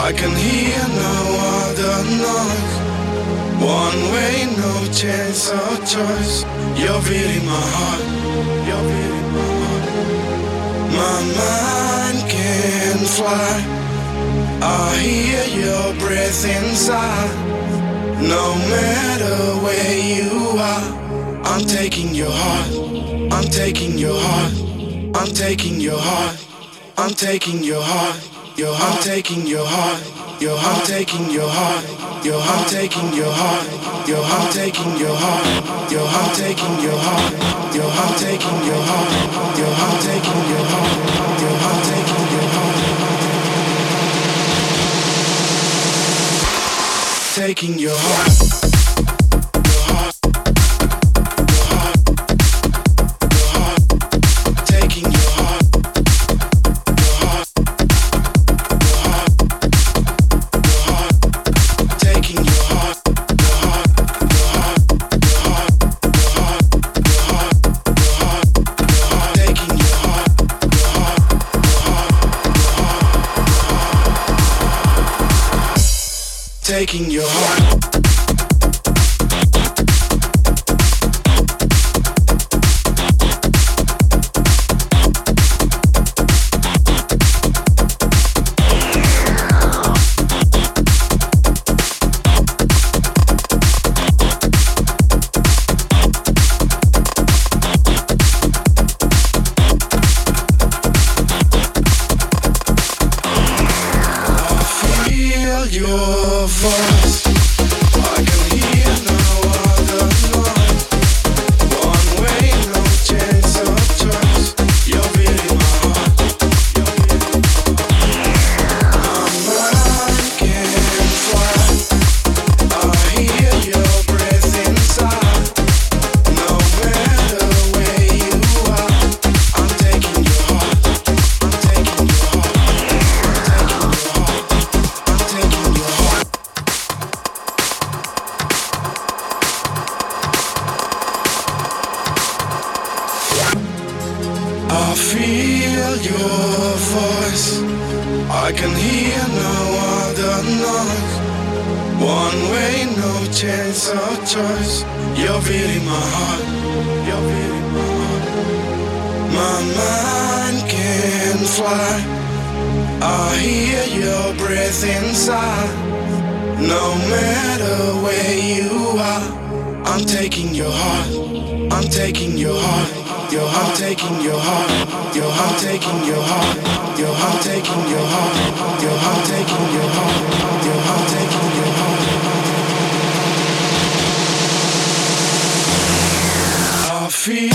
I can hear no other noise. One way, no chance of choice. You're beating my heart. You're beating my heart. My mind can fly. I hear your breath inside. No matter where you are, I'm taking your heart. I'm taking your heart. I'm taking your heart. I'm taking your heart. Your heart, taking your heart. Your heart, taking your heart. Your heart, taking your heart. Your heart, taking your heart. Your heart, taking your heart. Your heart, taking your heart. Your heart, taking your heart. Your heart, taking your heart. Taking your heart. Taking your heart. Your voice, I can hear no other noise. One way, no chance of choice. You're beating my heart. You're beating my mind can fly. I hear your breath inside. No matter where you are, I'm taking your heart. I'm taking your heart. I'm taking your heart. I feel your voice. I can hear no other noise. One way, no chance of choice. You're beating my heart. You're beating my heart. My mind can fly. I hear your breath inside. No matter where you are, I'm taking your heart. I'm taking your heart. Your heart, taking your heart. Your heart, taking your heart. Your heart, taking your heart. Your heart, taking your heart. Your heart, taking your heart. I feel